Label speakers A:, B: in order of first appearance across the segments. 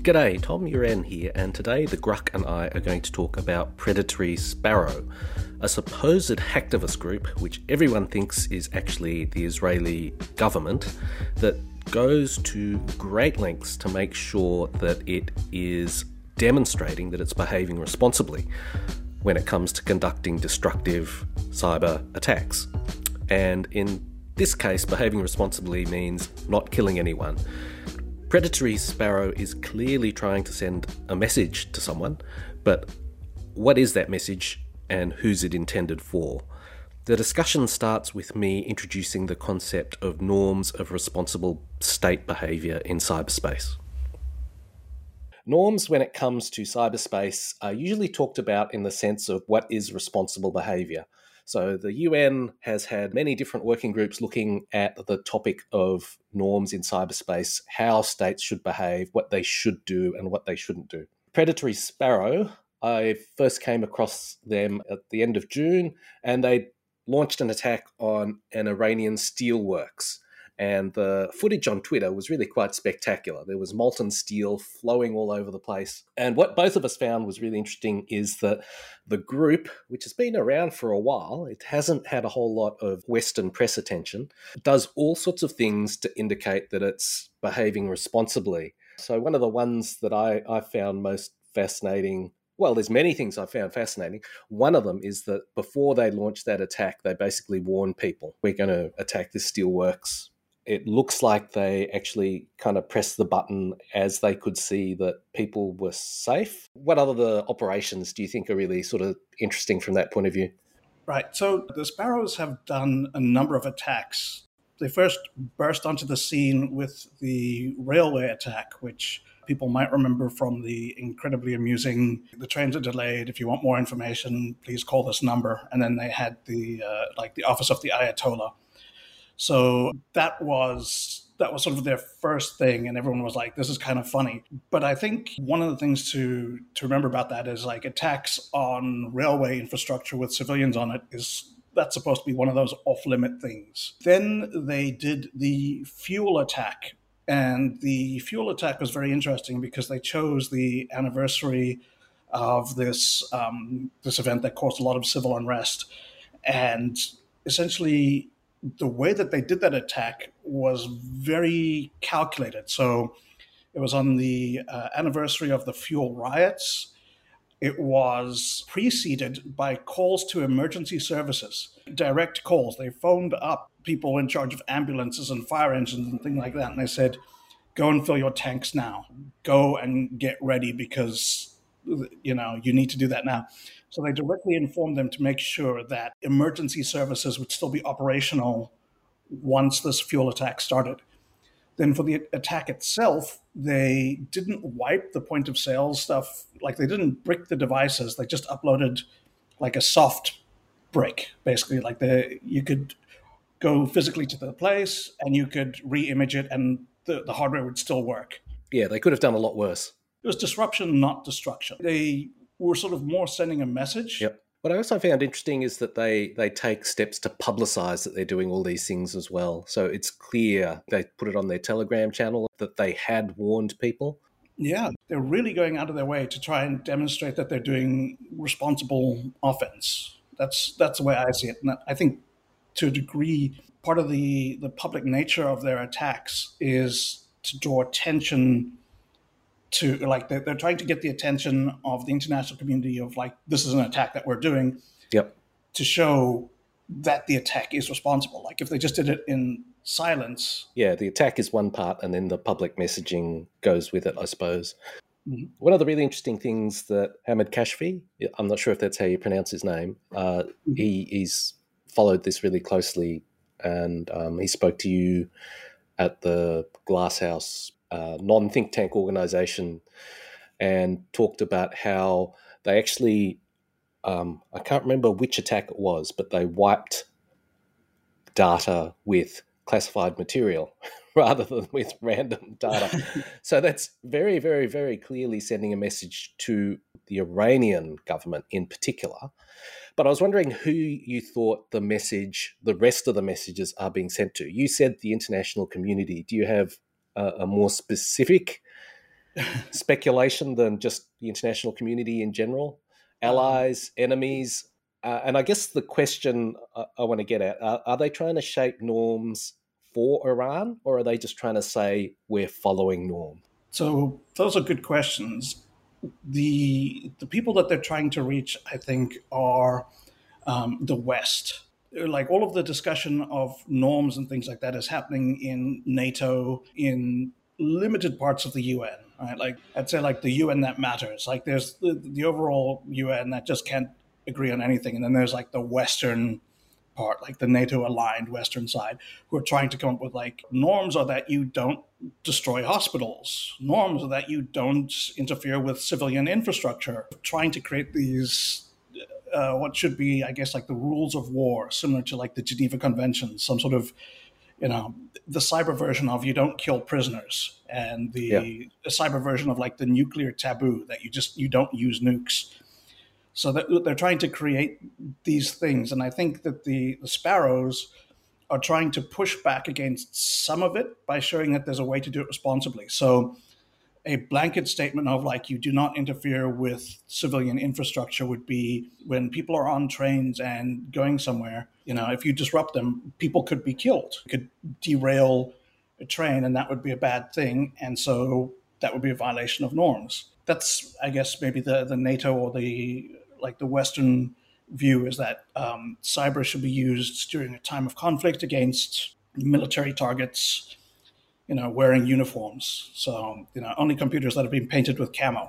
A: G'day, Tom Uran here, and today the Gruck and I are going to talk about Predatory Sparrow, a supposed hacktivist group which everyone thinks is actually the Israeli government that goes to great lengths to make sure that it is demonstrating that it's behaving responsibly when it comes to conducting destructive cyber attacks. And in this case, behaving responsibly means not killing anyone. Predatory Sparrow is clearly trying to send a message to someone, but what is that message and who's it intended for? The discussion starts with me introducing the concept of norms of responsible state behaviour in cyberspace. Norms when it comes to cyberspace are usually talked about in the sense of what is responsible behaviour. So the UN has had many different working groups looking at the topic of norms in cyberspace, how states should behave, what they should do and what they shouldn't do. Predatory Sparrow, I first came across them at the end of June, and they launched an attack on an Iranian steelworks. And the footage on Twitter was really quite spectacular. There was molten steel flowing all over the place. And what both of us found was really interesting is that the group, which has been around for a while, it hasn't had a whole lot of Western press attention, does all sorts of things to indicate that it's behaving responsibly. So one of the ones that I found most fascinating, well, there's many things I found fascinating. One of them is that before they launched that attack, they basically warned people, we're going to attack this steelworks. It looks like they actually kind of pressed the button as they could see that people were safe. What other operations do you think are really sort of interesting from that point of view?
B: Right. So the Sparrows have done a number of attacks. They first burst onto the scene with the railway attack, which people might remember from the incredibly amusing, the trains are delayed. If you want more information, please call this number. And then they had the office of the Ayatollah. So that was sort of their first thing, and everyone was like, this is kind of funny. But I think one of the things to remember about that is like attacks on railway infrastructure with civilians on it that's supposed to be one of those off-limit things. Then they did the fuel attack, and the fuel attack was very interesting because they chose the anniversary of this event that caused a lot of civil unrest. And essentially, the way that they did that attack was very calculated. So it was on the anniversary of the fuel riots. It was preceded by calls to emergency services, direct calls. They phoned up people in charge of ambulances and fire engines and things like that. And they said, go and fill your tanks now. Go and get ready because, you need to do that now. So they directly informed them to make sure that emergency services would still be operational once this fuel attack started. Then for the attack itself, they didn't wipe the point of sale stuff. Like they didn't brick the devices. They just uploaded like a soft brick, basically. Like you could go physically to the place and you could re-image it and the hardware would still work.
A: Yeah, they could have done a lot worse.
B: It was disruption, not destruction. They were sort of more sending a message.
A: Yep. What I also found interesting is that they take steps to publicise that they're doing all these things as well. So it's clear they put it on their Telegram channel that they had warned people.
B: Yeah, they're really going out of their way to try and demonstrate that they're doing responsible offense. That's the way I see it. And I think to a degree, part of the public nature of their attacks is to draw attention to, like, they're trying to get the attention of the international community of, like, this is an attack that we're doing.
A: Yep.
B: To show that the attack is responsible. Like, if they just did it in silence.
A: Yeah, the attack is one part and then the public messaging goes with it, I suppose.
B: Mm-hmm.
A: One of the really interesting things that Hamid Kashfi, I'm not sure if that's how you pronounce his name, he's followed this really closely, and he spoke to you at the Glasshouse non-think tank organisation and talked about how they actually, I can't remember which attack it was, but they wiped data with classified material rather than with random data. So that's very, very, very clearly sending a message to the Iranian government in particular. But I was wondering who you thought the rest of the messages are being sent to. You said the international community. Do you have a more specific speculation than just the international community in general? Allies, enemies? And I guess the question I want to get at, are they trying to shape norms for Iran, or are they just trying to say we're following norm?
B: So those are good questions. The people that they're trying to reach, I think, are the West. Like all of the discussion of norms and things like that is happening in NATO, in limited parts of the UN. Right? Like I'd say, like the UN that matters. Like there's the overall UN that just can't agree on anything, and then there's like the Western part, like the NATO aligned Western side, who are trying to come up with like norms are that you don't destroy hospitals, norms are that you don't interfere with civilian infrastructure, trying to create these what should be, I guess, like the rules of war, similar to like the Geneva Convention, some sort of, the cyber version of you don't kill prisoners, and the cyber version of like the nuclear taboo that you don't use nukes. So they're trying to create these things, and I think that the Sparrows are trying to push back against some of it by showing that there's a way to do it responsibly. So a blanket statement of like you do not interfere with civilian infrastructure would be when people are on trains and going somewhere, if you disrupt them, people could be killed. You could derail a train, and that would be a bad thing, and so that would be a violation of norms. That's, I guess, maybe the NATO or the Western view is that cyber should be used during a time of conflict against military targets, wearing uniforms. So, only computers that have been painted with camo.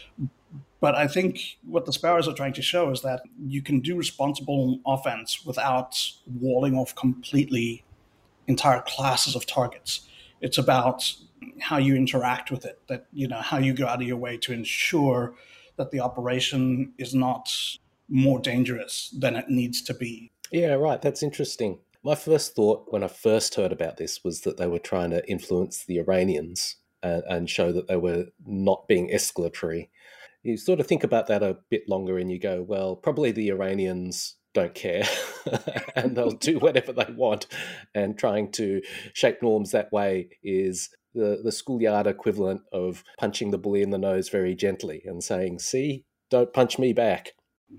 B: But I think what the Sparrows are trying to show is that you can do responsible offense without walling off completely entire classes of targets. It's about how you interact with it, that, how you go out of your way to ensure that the operation is not more dangerous than it needs to be.
A: Yeah, right. That's interesting. My first thought when I first heard about this was that they were trying to influence the Iranians and show that they were not being escalatory. You sort of think about that a bit longer and you go, well, probably the Iranians don't care and they'll do whatever they want. And trying to shape norms that way is the schoolyard equivalent of punching the bully in the nose very gently and saying, see, don't punch me back.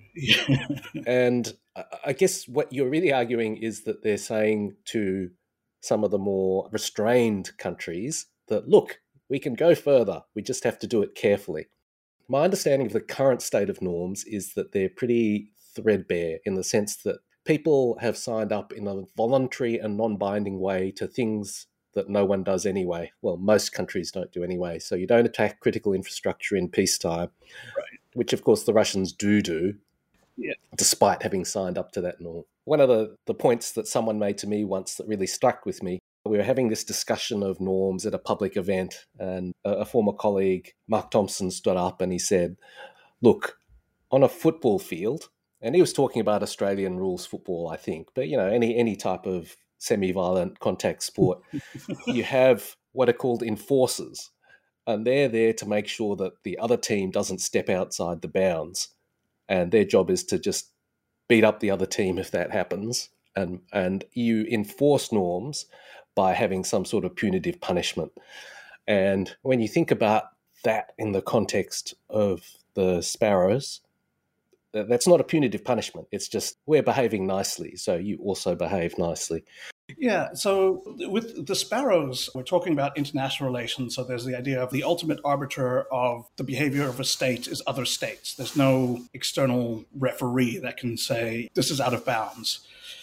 A: And I guess what you're really arguing is that they're saying to some of the more restrained countries that, look, we can go further. We just have to do it carefully. My understanding of the current state of norms is that they're pretty threadbare in the sense that people have signed up in a voluntary and non-binding way to things that no one does anyway. Well, most countries don't do anyway. So you don't attack critical infrastructure in peacetime, right, which of course the Russians do, yeah, despite having signed up to that norm. One of the points that someone made to me once that really stuck with me, we were having this discussion of norms at a public event, and a former colleague, Mark Thompson, stood up and he said, look, on a football field, and he was talking about Australian rules football, I think, but any type of semi-violent contact sport, you have what are called enforcers, and they're there to make sure that the other team doesn't step outside the bounds, and their job is to just beat up the other team if that happens, and you enforce norms by having some sort of punitive punishment. And when you think about that in the context of the Sparrows, that's not a punitive punishment. It's just we're behaving nicely, so you also behave nicely.
B: Yeah, so with the Sparrows, we're talking about international relations. So there's the idea of the ultimate arbiter of the behavior of a state is other states. There's no external referee that can say this is out of bounds.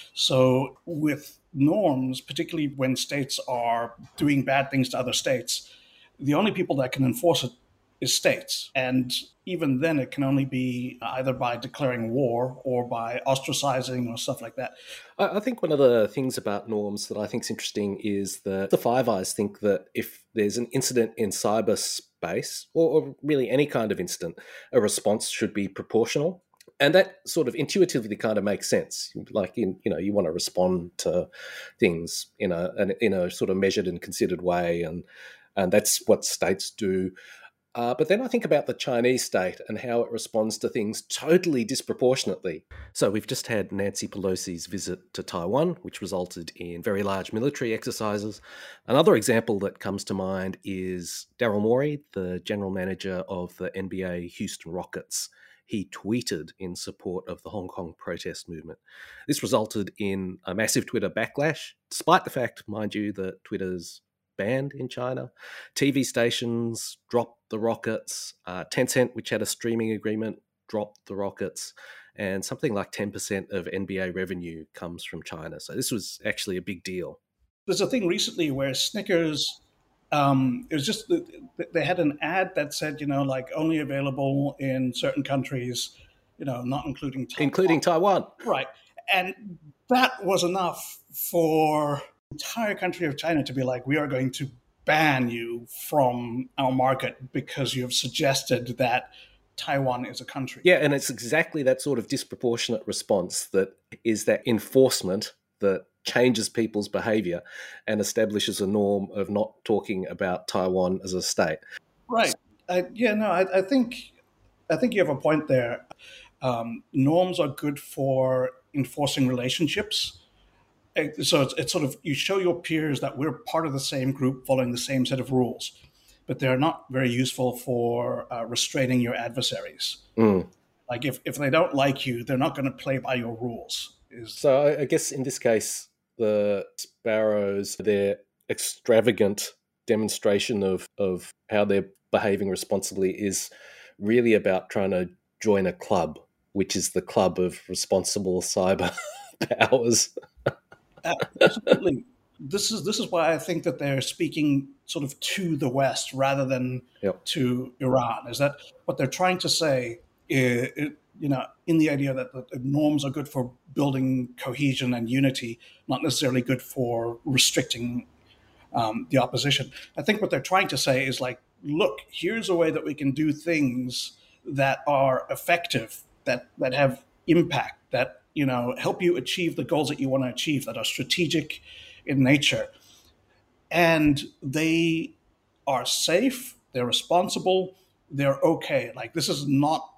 B: So with norms, particularly when states are doing bad things to other states, the only people that can enforce it is states. And even then, it can only be either by declaring war or by ostracizing or stuff like that.
A: I think one of the things about norms that I think is interesting is that the Five Eyes think that if there's an incident in cyberspace, or really any kind of incident, a response should be proportional. And that sort of intuitively kind of makes sense. Like, you want to respond to things in a sort of measured and considered way, and that's what states do. But then I think about the Chinese state and how it responds to things totally disproportionately. So we've just had Nancy Pelosi's visit to Taiwan, which resulted in very large military exercises. Another example that comes to mind is Daryl Morey, the general manager of the NBA Houston Rockets. He tweeted in support of the Hong Kong protest movement. This resulted in a massive Twitter backlash, despite the fact, mind you, that Twitter's banned in China. TV stations dropped the rockets. Tencent, which had a streaming agreement, dropped the rockets. And something like 10% of NBA revenue comes from China. So this was actually a big deal.
B: There's a thing recently where Snickers, it was just, they had an ad that said, like only available in certain countries, not including Taiwan.
A: Including Taiwan.
B: Right. And that was enough for the entire country of China to be like, we are going to ban you from our market because you have suggested that Taiwan is a country.
A: Yeah, and it's exactly that sort of disproportionate response that is that enforcement that changes people's behavior and establishes a norm of not talking about Taiwan as a state.
B: Right. I think you have a point there. Norms are good for enforcing relationships. So it's sort of, you show your peers that we're part of the same group following the same set of rules, but they're not very useful for restraining your adversaries. Like if they don't like you, they're not going to play by your rules.
A: So I guess in this case, the Sparrows, their extravagant demonstration of how they're behaving responsibly is really about trying to join a club, which is the club of responsible cyber powers.
B: Absolutely. This is why I think that they're speaking sort of to the West rather than to Iran. Is that what they're trying to say? In the idea that the norms are good for building cohesion and unity, not necessarily good for restricting the opposition. I think what they're trying to say is like, look, here's a way that we can do things that are effective, that have impact, that help you achieve the goals that you want to achieve, that are strategic in nature. And they are safe, they're responsible, they're okay. Like this is not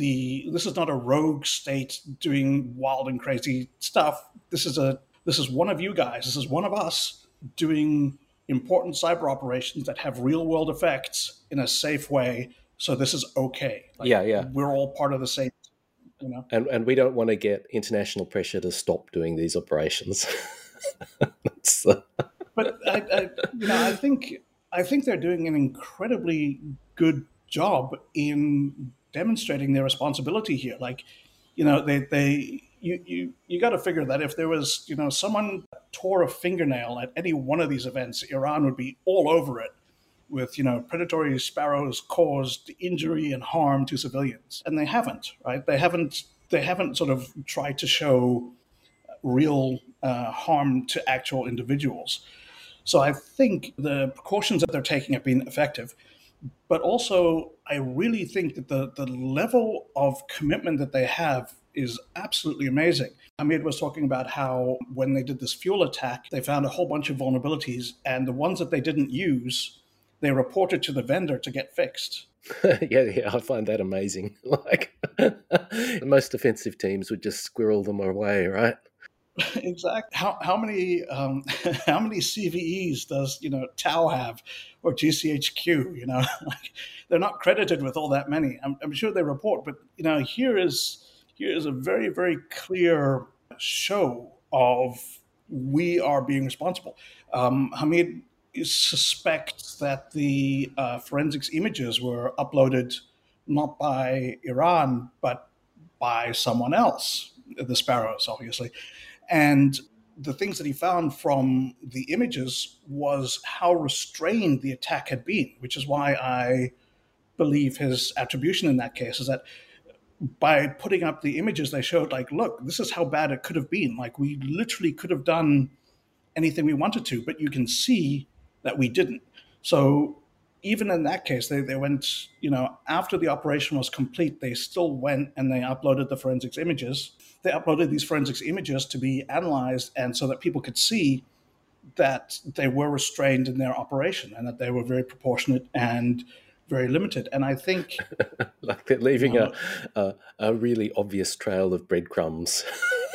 B: a rogue state doing wild and crazy stuff. This is one of you guys, this is one of us doing important cyber operations that have real world effects in a safe way. So this is okay. We're all part of the same.
A: And we don't want to get international pressure to stop doing these operations.
B: But I think they're doing an incredibly good job in demonstrating their responsibility here. Like, you got to figure that if there was someone tore a fingernail at any one of these events, Iran would be all over it with predatory sparrows caused injury and harm to civilians, and they haven't, right? They haven't sort of tried to show real harm to actual individuals. So I think the precautions that they're taking have been effective, but also I really think that the level of commitment that they have is absolutely amazing. Hamid was talking about how when they did this fuel attack, they found a whole bunch of vulnerabilities, and the ones that they didn't use, they reported to the vendor to get fixed.
A: Yeah, I find that amazing. Like most offensive teams would just squirrel them away, right?
B: Exactly. How many CVEs does Tau have, or GCHQ? Like, they're not credited with all that many. I'm sure they report, but here is a very, very clear show of we are being responsible. Hamid suspects that the forensics images were uploaded not by Iran but by someone else, the Sparrows, obviously. And the things that he found from the images was how restrained the attack had been, which is why I believe his attribution in that case is that by putting up the images, they showed like, look, this is how bad it could have been. Like we literally could have done anything we wanted to, but you can see that we didn't. So even in that case, they went, after the operation was complete, they still went and they uploaded the forensics images. They uploaded these forensics images to be analyzed, and so that people could see that they were restrained in their operation and that they were very proportionate and very limited. And I think
A: like they're leaving a really obvious trail of breadcrumbs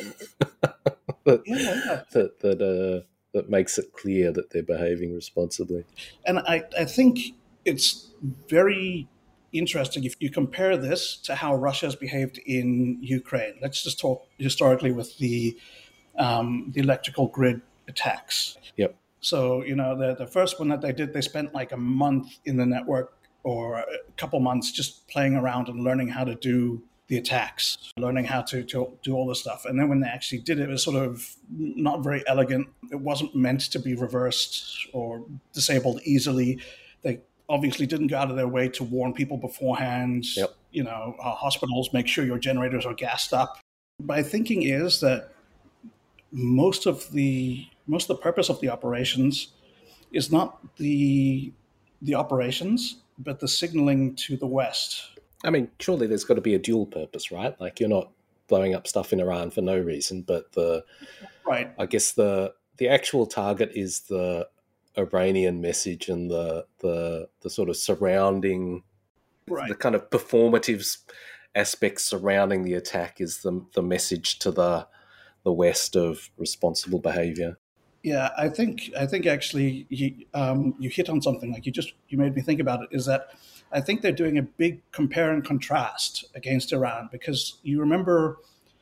A: that,
B: yeah.
A: that makes it clear that they're behaving responsibly.
B: And I think it's very interesting if you compare this to how Russia has behaved in Ukraine. Let's just talk historically with the electrical grid attacks.
A: Yep.
B: So, the first one that they did, they spent like a month in the network or a couple months just playing around and learning how to do the attacks, learning how to do all this stuff. And then when they actually did it, it was sort of not very elegant. It wasn't meant to be reversed or disabled easily. They obviously didn't go out of their way to warn people beforehand.
A: Yep.
B: Hospitals, make sure your generators are gassed up. My thinking is that most of the purpose of the operations is not the operations, but the signaling to the West.
A: I mean, surely there's got to be a dual purpose, right? Like you're not blowing up stuff in Iran for no reason, but
B: right.
A: I guess the actual target is the Iranian message and the sort of surrounding,
B: right.
A: the kind of performative aspects surrounding the attack is the message to the West of responsible behavior.
B: Yeah, I think actually you hit on something. Like you made me think about it. Is that I think they're doing a big compare and contrast against Iran, because you remember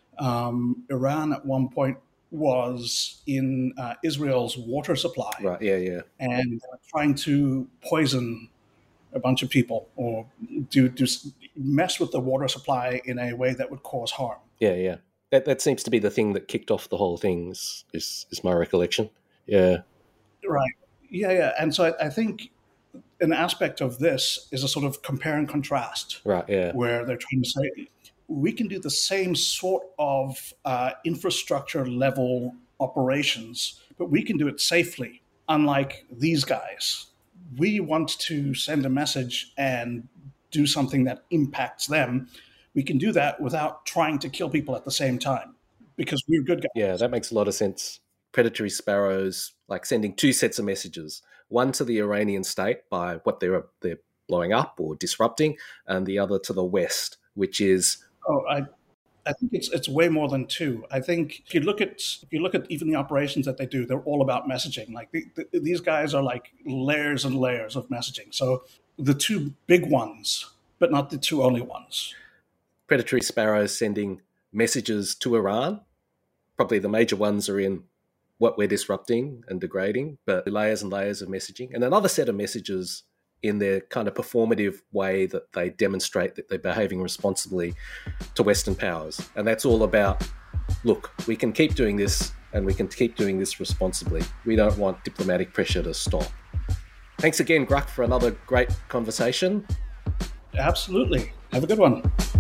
B: Iran at one point was in Israel's water supply,
A: right? Yeah,
B: and trying to poison a bunch of people or do mess with the water supply in a way that would cause harm.
A: Yeah. That seems to be the thing that kicked off the whole thing. Is my recollection? Yeah.
B: Right. Yeah. And so I think an aspect of this is a sort of compare and contrast.
A: Right. Yeah.
B: Where they're trying to say we can do the same sort of infrastructure level operations, but we can do it safely. Unlike these guys, we want to send a message and do something that impacts them. We can do that without trying to kill people at the same time because we're good guys.
A: Yeah, that makes a lot of sense. Predatory sparrows, like sending two sets of messages, one to the Iranian state by what they're blowing up or disrupting, and the other to the West, which is...
B: I think it's way more than two. I think if you look at even the operations that they do, they're all about messaging. Like these guys are like layers and layers of messaging. So the two big ones, but not the two only ones.
A: Predatory sparrows sending messages to Iran. Probably the major ones are in what we're disrupting and degrading, but layers and layers of messaging. And another set of messages in their kind of performative way that they demonstrate that they're behaving responsibly to Western powers. And that's all about, look, we can keep doing this and we can keep doing this responsibly. We don't want diplomatic pressure to stop. Thanks again, Gruck, for another great conversation.
B: Absolutely. Have a good one.